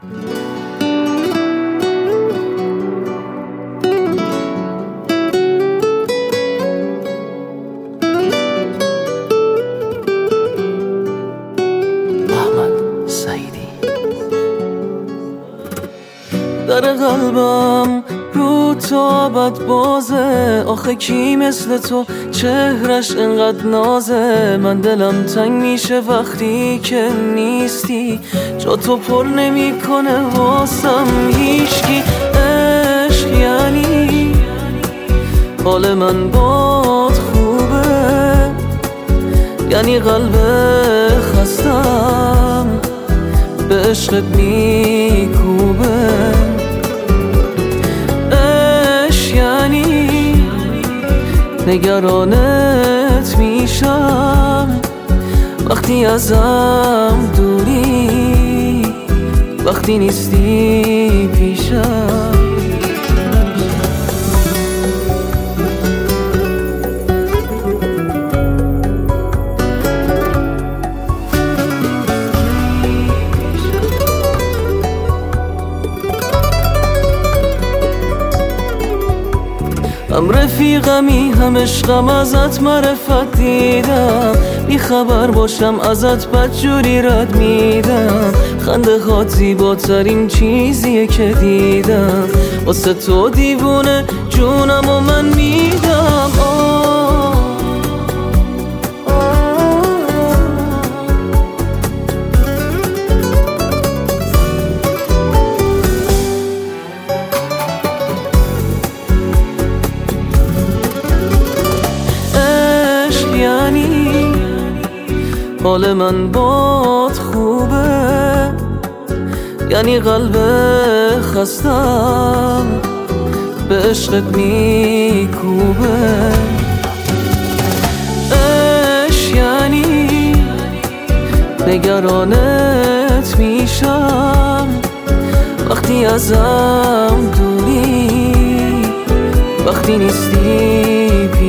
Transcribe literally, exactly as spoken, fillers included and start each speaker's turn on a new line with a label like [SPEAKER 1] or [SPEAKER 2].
[SPEAKER 1] در قلبم رو تا بد بازه، آخه کی مثل تو چهرش انقدر نازه. من دلم تنگ میشه وقتی که نیستی، جا تو پر نمی کنه واسم هیچکی. عشق یعنی حال من باد خوبه، یعنی قلب خستم به عشقت میکوبه. نگرانت میشم وقتی ازم دوری، وقتی نیستی پیشم. هم رفیقمی هم عشقم، ازت معرفت دیدم، بی خبر باشم ازت بدجوری رد میدم. خنده هات زیباترین چیزیه که دیدم، واسه تو دیوونه جونم و من میدم. حال من باد خوبه، یعنی قلب خستم به عشقت میکوبه. عشق یعنی نگرانت میشم وقتی ازم دوری، وقتی نیستی